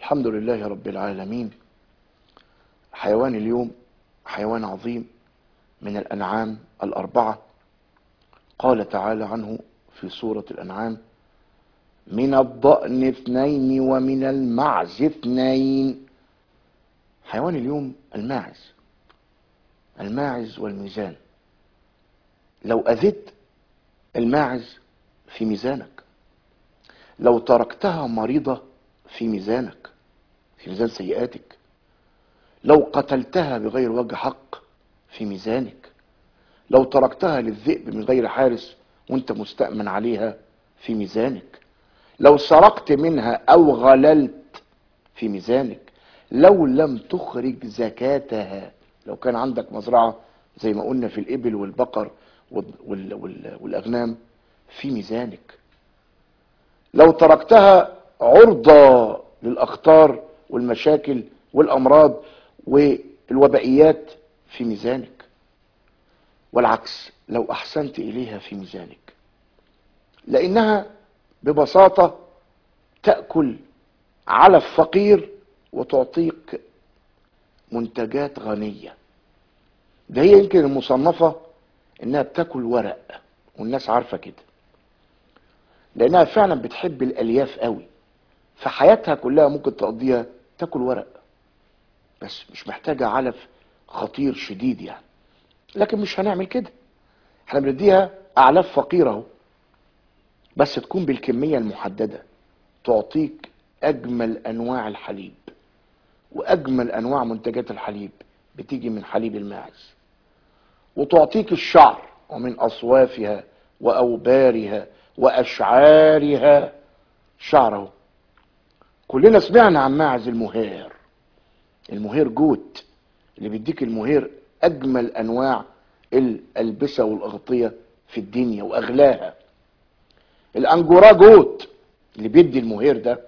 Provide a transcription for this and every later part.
الحمد لله رب العالمين. حيوان اليوم حيوان عظيم من الأنعام الأربعة. قال تعالى عنه في سورة الأنعام: من الضأن اثنين ومن المعز اثنين. حيوان اليوم الماعز والميزان. لو أذيت الماعز في ميزانك، لو تركتها مريضة في ميزانك، في ميزان سيئاتك، لو قتلتها بغير وجه حق في ميزانك، لو تركتها للذئب من غير حارس وانت مستأمن عليها في ميزانك، لو سرقت منها او غللت في ميزانك، لو لم تخرج زكاتها، لو كان عندك مزرعة زي ما قلنا في الإبل والبقر والأغنام في ميزانك، لو تركتها عرضة للأخطار والمشاكل والأمراض والوبائيات في ميزانك، والعكس لو أحسنت إليها في ميزانك، لأنها ببساطة تأكل علف فقير وتعطيك منتجات غنية. ده هي يمكن المصنفة إنها بتاكل ورق، والناس عارفة كده، لأنها فعلا بتحب الألياف قوي، فحياتها كلها ممكن تقضيها تاكل ورق، بس مش محتاجة علف خطير شديد يعني. لكن مش هنعمل كده، احنا بنديها أعلاف فقيرة اهو، بس تكون بالكمية المحددة، تعطيك أجمل أنواع الحليب، وأجمل أنواع منتجات الحليب بتيجي من حليب الماعز، وتعطيك الشعر ومن أصوافها وأوبارها وأشعارها شعره. كلنا سمعنا عن ماعز المهير جوت اللي بيديك المهير أجمل أنواع الألبسة والأغطية في الدنيا وأغلاها. الأنجورا جوت اللي بيدي المهير ده.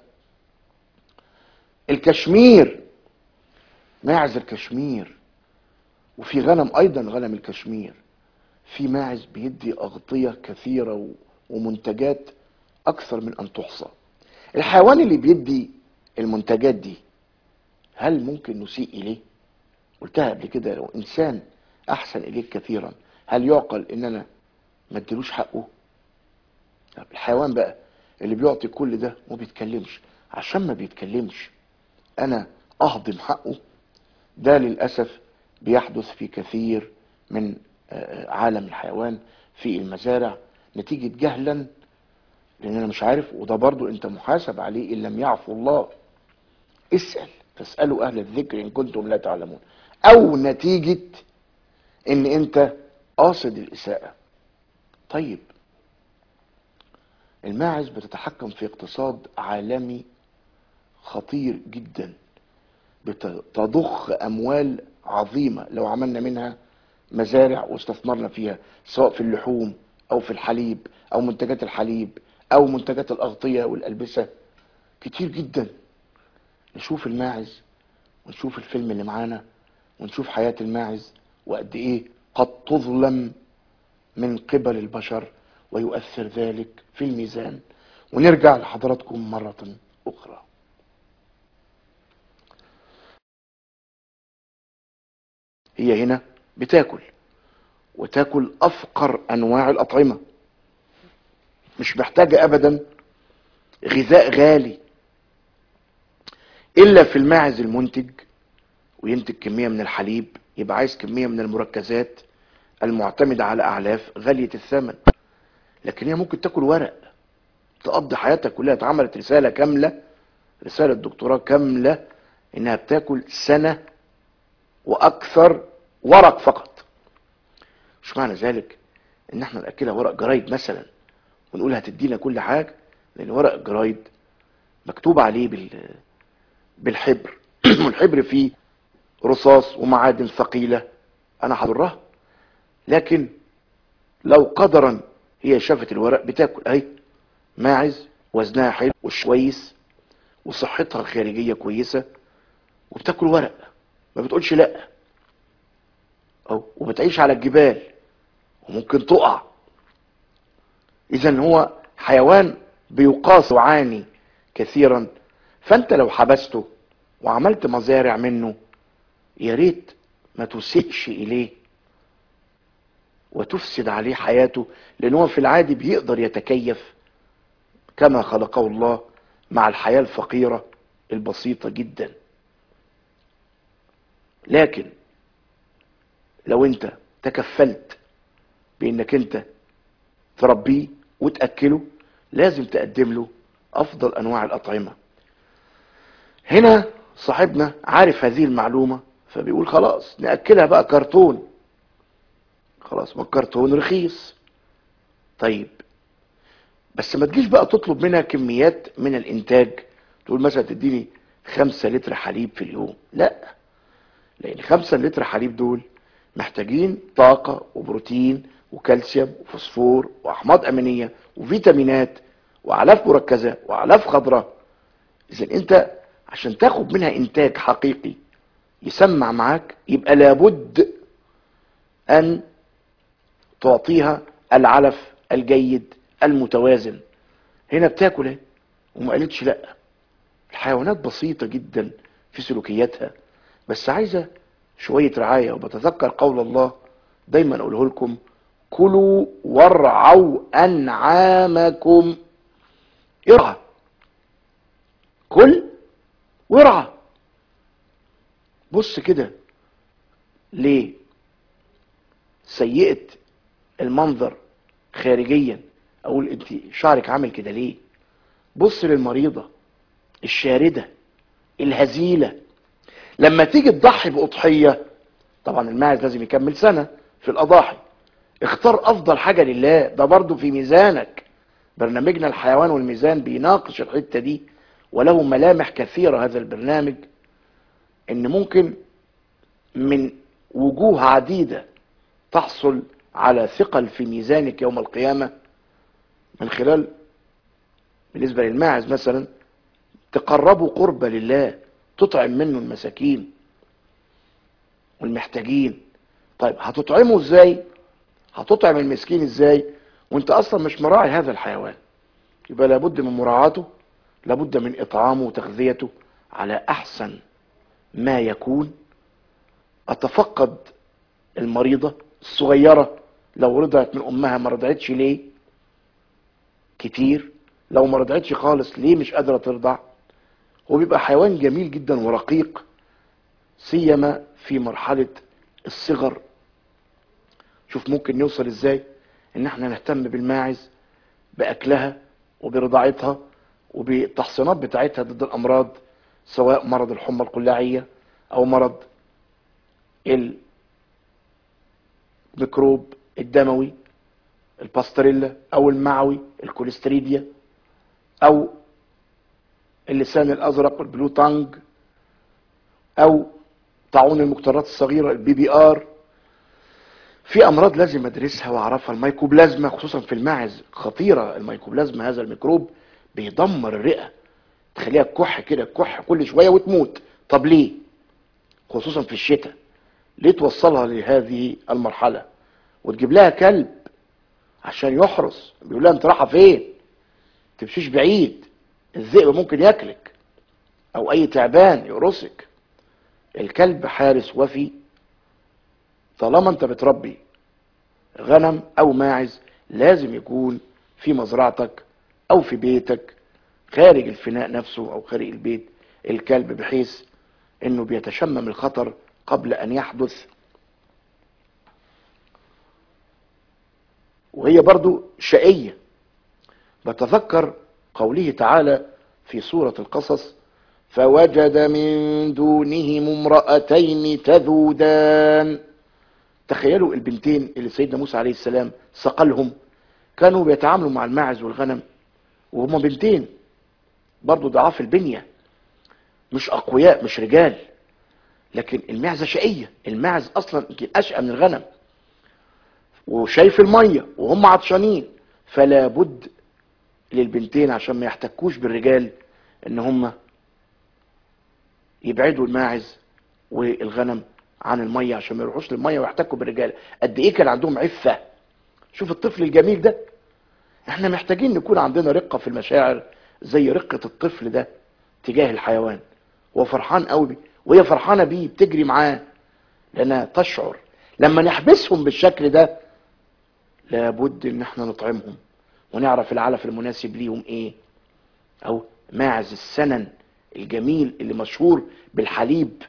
الكشمير، ماعز الكشمير، وفي غنم أيضا غنم الكشمير، في ماعز بيدي أغطية كثيرة ومنتجات أكثر من أن تحصى. الحيوان اللي بيدي المنتجات دي هل ممكن نسيء إليه؟ قلتها قبل كده، لو إنسان أحسن إليك كثيرا هل يعقل إن أنا ما اديلوش حقه؟ الحيوان بقى اللي بيعطي كل ده وما بيتكلمش، عشان ما بيتكلمش أنا أهضم حقه؟ ده للأسف بيحدث في كثير من عالم الحيوان في المزارع، نتيجة جهلا، لان انا مش عارف، وده برضو انت محاسب عليه ان لم يعفو الله. اسأل، فاسألوا اهل الذكر ان كنتم لا تعلمون، او نتيجة ان انت قاصد الاساءة. طيب، الماعز بتتحكم في اقتصاد عالمي خطير جدا، بتضخ اموال عظيمة لو عملنا منها مزارع واستثمرنا فيها، سواء في اللحوم او في الحليب او منتجات الحليب او منتجات الاغطية والالبسة، كتير جدا. نشوف الماعز ونشوف الفيلم اللي معانا ونشوف حياة الماعز وقد ايه قد تظلم من قبل البشر، ويؤثر ذلك في الميزان. ونرجع لحضراتكم مرة اخرى. هي هنا بتاكل، وتاكل افقر انواع الاطعمة، مش محتاجة ابدا غذاء غالي الا في الماعز المنتج، وينتج كمية من الحليب، يبقى عايز كمية من المركزات المعتمدة على اعلاف غالية الثمن. لكن هي ممكن تاكل ورق، تقضي حياتها كلها. اتعملت رسالة كاملة، رسالة دكتوراه كاملة، انها بتاكل سنة واكثر ورق فقط. مش معنى ذلك ان احنا ناكلها ورق جرايد مثلا ونقول هتدينا كل حاجة، لان ورق الجرايد مكتوب عليه بالحبر والحبر فيه رصاص ومعادن ثقيلة، انا هضرها. لكن لو قدرا هي شافت الورق بتاكل، اهي ماعز وزنها حلو وشويس وصحتها الخارجية كويسة وبتاكل ورق، ما بتقولش لا، وبتعيش على الجبال وممكن تقع. اذا هو حيوان بيقاس وعاني كثيرا فانت لو حبسته وعملت مزارع منه، يا ريت ما تسئش اليه وتفسد عليه حياته، لان هو في العادي بيقدر يتكيف كما خلقه الله مع الحياة الفقيرة البسيطة جدا. لكن لو انت تكفلت بانك انت تربيه وتأكله، لازم تقدم له افضل انواع الاطعمة. هنا صاحبنا عارف هذه المعلومة، فبيقول خلاص نأكلها بقى كرتون. خلاص، ما الكرتون رخيص. طيب بس ما تجيش بقى تطلب منها كميات من الانتاج، تقول مثلا تديني 5 لتر حليب في اليوم. لا، لان 5 لتر حليب دول محتاجين طاقة وبروتين وكالسيوم وفوسفور واحماض امينية وفيتامينات واعلاف مركزة واعلاف خضراء. اذا انت عشان تاخد منها انتاج حقيقي يسمع معاك، يبقى لابد ان تعطيها العلف الجيد المتوازن. هنا بتاكل ايه وما قالتش لا. الحيوانات بسيطة جدا في سلوكياتها، بس عايزة شوية رعاية. وبتذكر قول الله دايما اقوله لكم: كلوا وارعوا انعامكم. ارعى، كل وارعى. بص كده، ليه سيئة المنظر خارجيا اقول انت شعرك عامل كده ليه؟ بص للمريضة الشاردة الهزيلة. لما تيجي تضحي بأضحية، طبعا الماعز لازم يكمل سنة في الأضاحي، اختار أفضل حاجة لله. ده برضو في ميزانك. برنامجنا الحيوان والميزان بيناقش الحتة دي، وله ملامح كثيرة هذا البرنامج، ان ممكن من وجوه عديدة تحصل على ثقل في ميزانك يوم القيامة، من خلال بالنسبة للماعز مثلا تقربوا قربة لله، تطعم منه المساكين والمحتاجين. طيب هتطعمه ازاي؟ هتطعم المسكين ازاي وانت اصلا مش مراعي هذا الحيوان؟ يبقى لابد من مراعاته، لابد من اطعامه وتغذيته على احسن ما يكون. اتفقد المريضة الصغيرة، لو رضعت من امها ما رضعتش ليه كتير، لو ما رضعتش خالص ليه مش قادرة ترضع. هو بيبقى حيوان جميل جدا ورقيق، سيما في مرحلة الصغر. شوف ممكن نوصل ازاي ان احنا نهتم بالماعز باكلها وبرضاعتها وبالتحصينات بتاعتها ضد الامراض، سواء مرض الحمى القلاعية او مرض الميكروب الدموي الباستريلا، او المعوي الكوليستريديا، او اللسان الازرق البلو تانج، او طاعون المجترات الصغيرة البي بي ار. في امراض لازم ادرسها واعرفها. الميكوبلازما خصوصا في الماعز خطيرة. الميكوبلازما هذا الميكروب بيدمر الرئة، تخليها تكح كده، تكح كل شوية وتموت. طب ليه؟ خصوصا في الشتاء. ليه توصلها لهذه المرحلة وتجيب لها كلب عشان يحرس؟ بيقول لها انت رايحة فين؟ تمشيش بعيد، الذئب ممكن ياكلك او اي تعبان يقرصك. الكلب حارس وفي. طالما انت بتربي غنم او ماعز، لازم يكون في مزرعتك او في بيتك خارج الفناء نفسه او خارج البيت الكلب، بحيث انه بيتشمم الخطر قبل ان يحدث. وهي برضو شقية. بتذكر قوله تعالى في سورة القصص: فوجد من دونهم امرأتين تذودان. تخيلوا البنتين اللي سيدنا موسى عليه السلام سقلهم، كانوا بيتعاملوا مع الماعز والغنم وهما بنتين برضو ضعاف البنية، مش اقوياء، مش رجال. لكن المعزة شقية. الماعز اصلا يمكن اشقى من الغنم، وشايف المية وهم عطشانين، فلا بد للبنتين عشان ما يحتكوش بالرجال ان هم يبعدوا الماعز والغنم عن المية عشان ما يروحوش للمية ويحتكوا بالرجال. قد ايه كان عندهم عفة. شوف الطفل الجميل ده. احنا محتاجين نكون عندنا رقة في المشاعر زي رقة الطفل ده. تجاه الحيوان، هو فرحان قوي بيه وهي فرحانه بيه، بتجري معاه، لانها تشعر. لما نحبسهم بالشكل ده لابد ان احنا نطعمهم ونعرف العلف المناسب ليهم ايه. او ماعز السنن الجميل اللي مشهور بالحليب،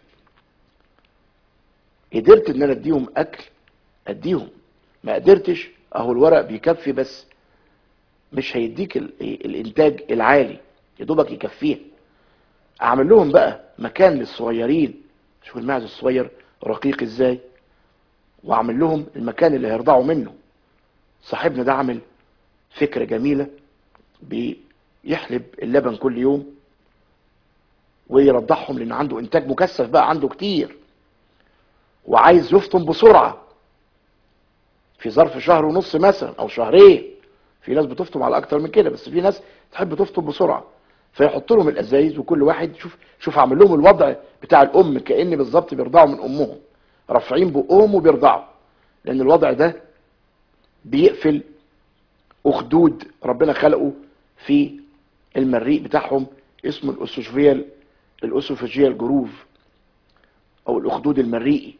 قدرت ان انا اديهم اكل اديهم، ما قدرتش اهو الورق بيكفي، بس مش هيديك الانتاج العالي، يا دوبك يكفيه. اعمل لهم بقى مكان للصغيرين، شوف الماعز الصغير رقيق ازاي، واعمل لهم المكان اللي هيرضعوا منه. صاحبنا ده عامل فكرة جميلة، بيحلب اللبن كل يوم ويرضعهم، لان عنده انتاج مكثف بقى، عنده كتير وعايز يفطم بسرعة في ظرف شهر ونص مثلا او شهرين. في ناس بتفطم على اكتر من كده، بس في ناس تحب تفطم بسرعة، فيحط لهم الازايز وكل واحد شوف اعمل لهم الوضع بتاع الام، كأن بالظبط بيرضعوا من امهم، رافعين بقهم وبيرضعوا، لان الوضع ده بيقفل اخدود ربنا خلقه في المريء بتاعهم، اسمه الاسوفيجيال جروف او الاخدود المريئي.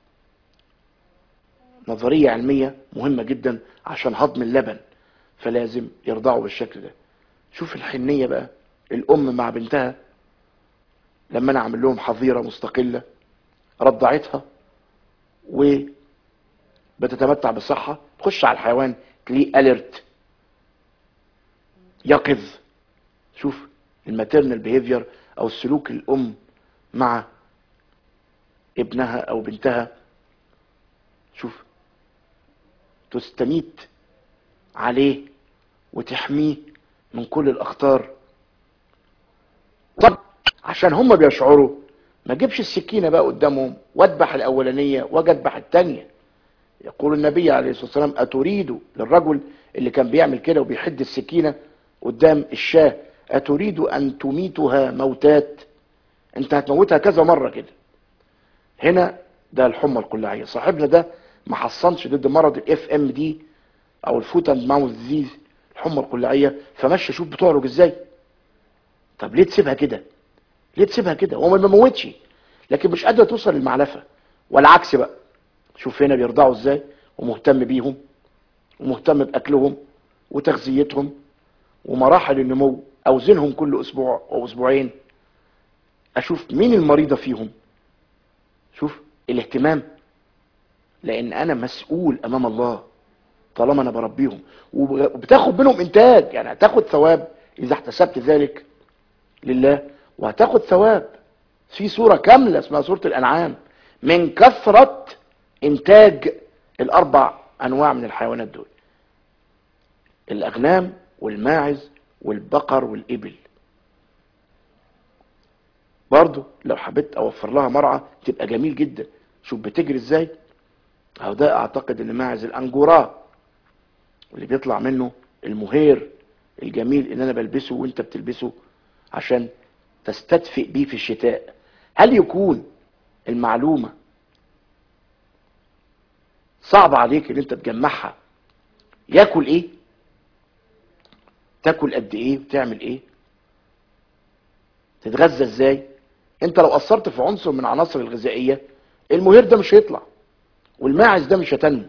نظرية علمية مهمة جدا عشان هضم اللبن، فلازم يرضعوا بالشكل ده. شوف الحنية بقى الام مع بنتها، لما انا اعمل لهم حظيرة مستقلة رضعتها وبتتمتع بالصحة، تخش على الحيوان تلاقيه اليرت، يقظ. شوف الماتيرنال بيهيفير او السلوك الام مع ابنها او بنتها، شوف تستميت عليه وتحميه من كل الاخطار. طب عشان هم بيشعروا، ما جيبش السكينة بقى قدامهم واذبح الاولانية واجي اذبح التانية. يقول النبي عليه الصلاة والسلام: اتريد، للرجل اللي كان بيعمل كده وبيحد السكينة قدام الشاه: اتريد ان تميتها موتات؟ انت هتموتها كذا مرة كده. هنا ده الحمى القلاعية، صاحبنا ده ما حصنش ضد مرض الاف ام دي او الفوت اند ماوث ديزيز، الحمى القلاعية، فمشى شوف بتعرج ازاي. طب ليه تسيبها كده؟ ليه تسيبها كده؟ هو ما بيموتش لكن مش قادرة توصل للمعلفة. والعكس بقى، شوف هنا بيرضعوا ازاي ومهتم بيهم ومهتم باكلهم وتغذيتهم ومراحل النمو. اوزنهم كل اسبوع او اسبوعين، اشوف مين المريضة فيهم. شوف الاهتمام، لان انا مسؤول امام الله طالما انا بربيهم، وبتاخد منهم انتاج، يعني هتاخد ثواب اذا احتسبت ذلك لله، وهتاخد ثواب في سورة كاملة اسمها سورة الانعام من كثرة انتاج الاربع انواع من الحيوانات دول: الاغنام والماعز والبقر والابل. برضو لو حبيت اوفر لها مرعى تبقى جميل جدا. شوف بتجري ازاي، اهو ده اعتقد ان ماعز الانجورا اللي بيطلع منه المهير الجميل اللي انا بلبسه وانت بتلبسه عشان تستدفئ بيه في الشتاء. هل يكون المعلومة صعب عليك ان انت تجمعها؟ ياكل ايه، تاكل قد ايه، وتعمل ايه، تتغذى ازاي؟ انت لو قصرت في عنصر من عناصر الغذائية، المهير ده مش هيطلع والماعز ده مش هتنمو،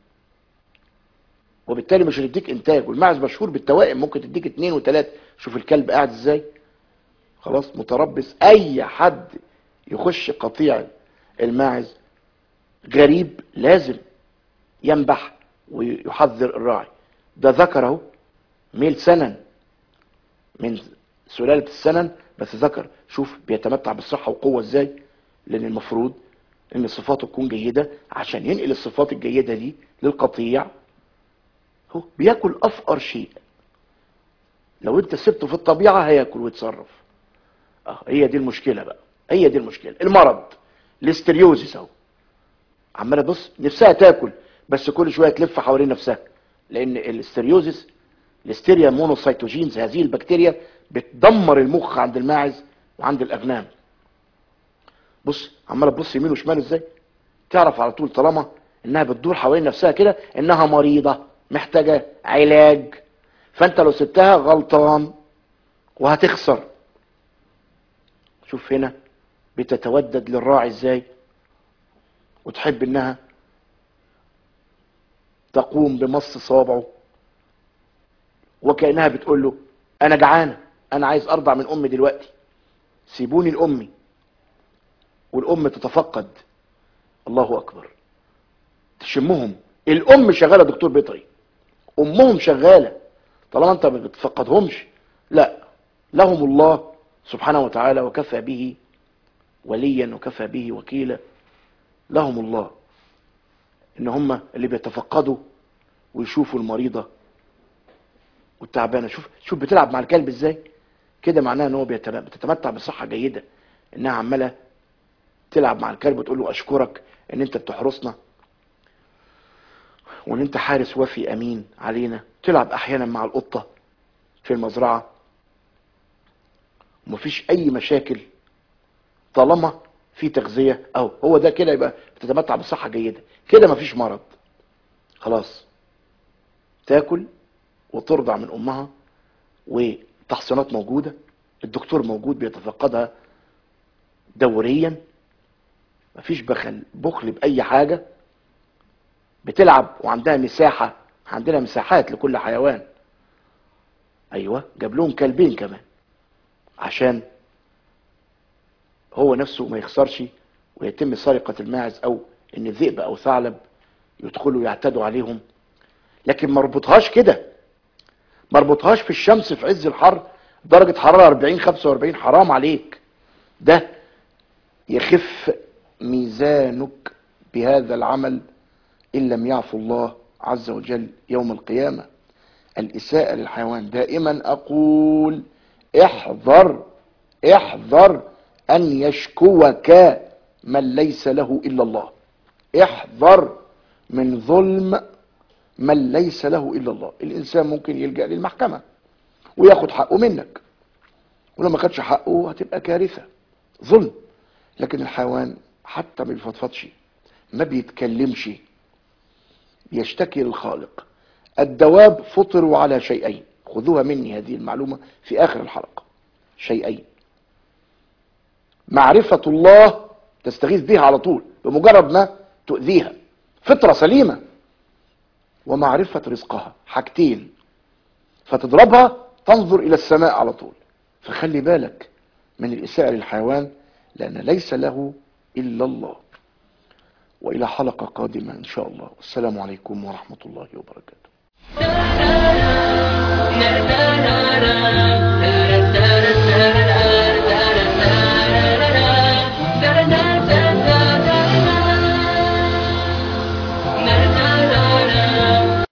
وبالتالي مش هتديك انتاج. والماعز مشهور بالتوائم، ممكن تديك 2 و3. شوف الكلب قاعد ازاي، خلاص متربص. اي حد يخش قطيع الماعز غريب لازم ينبح ويحذر الراعي. ده ذكر اهو، ميل سنن من سلالة السنن، بس ذكر. شوف بيتمتع بالصحة وقوة ازاي، لان المفروض ان صفاته تكون جيدة عشان ينقل الصفات الجيدة دي للقطيع. هو بياكل افقر شيء، لو انت سبته في الطبيعة هياكل ويتصرف. هي دي المشكلة بقى، هي دي المشكلة، المرض الاستريوزيس اهو، عمالة بص نفسها تاكل بس كل شوية تلف حوالين نفسها، لان الاستريوزيس، الاستيريا مونوسيتوجينز، هذه البكتيريا بتدمر المخ عند الماعز وعند الاغنام. بص عمالة تبص يمين وشمال ازاي، تعرف على طول طالما انها بتدور حوالين نفسها كده انها مريضة محتاجة علاج. فانت لو سبتها غلطان وهتخسر. شوف هنا بتتودد للراعي ازاي، وتحب انها تقوم بمص صوابعه وكأنها بتقول له انا جعانه، انا عايز ارضع من امي دلوقتي، سيبوني لامي. والام تتفقد. الله اكبر. تشمهم. الام شغاله دكتور بيطري، امهم شغاله. طالما انت ما بتفقدهمش، لا، لهم الله سبحانه وتعالى وكفى به وليا وكفى به وكيلا. لهم الله ان هم اللي بيتفقدوا ويشوفوا المريضه والتعبانه. شوف بتلعب مع الكلب ازاي. كده معناها ان هو بتتمتع بصحه جيده، انها عماله تلعب مع الكلب وتقول له اشكرك ان انت بتحرسنا وان انت حارس وفي امين علينا. تلعب احيانا مع القطه في المزرعه ومفيش اي مشاكل طالما في تغذيه. او هو ده كده يبقى بتتمتع بصحه جيده، كده مفيش مرض. خلاص تاكل وترضع من امها وتحصينات موجوده، الدكتور موجود بيتفقدها دوريا، مفيش بخل باي حاجه. بتلعب وعندها مساحه، عندنا مساحات لكل حيوان. ايوه جاب لهم كلبين كمان عشان هو نفسه ما يخسرش ويتم سرقه الماعز، او ان ذئب او ثعلب يدخلوا يعتدوا عليهم. لكن ما ربطهاش كده، ما ربطهاش في الشمس في عز الحر درجه حراره 40 45. حرام عليك، ده يخف ميزانك بهذا العمل ان لم يعفو الله عز وجل يوم القيامه. الاساءه للحيوان دائما اقول احذر، احذر ان يشكوك من ليس له الا الله. احذر من ظلم من ليس له الا الله. الانسان ممكن يلجأ للمحكمه وياخد حقه منك، ولو ما خدش حقه هتبقى كارثه، ظلم. لكن الحيوان حتى ما بيفضفضش، ما بيتكلمش، يشتكي للخالق. الدواب فطروا على شيئين، خذوها مني هذه المعلومه في اخر الحلقه. شيئين: معرفه الله تستغيث بها على طول بمجرد ما تؤذيها، فطره سليمه. ومعرفه رزقها، حاجتين، فتضربها تنظر الى السماء على طول. فخلي بالك من الاساءه للحيوان، لان ليس له الا الله. والى حلقه قادمه ان شاء الله، والسلام عليكم ورحمه الله وبركاته.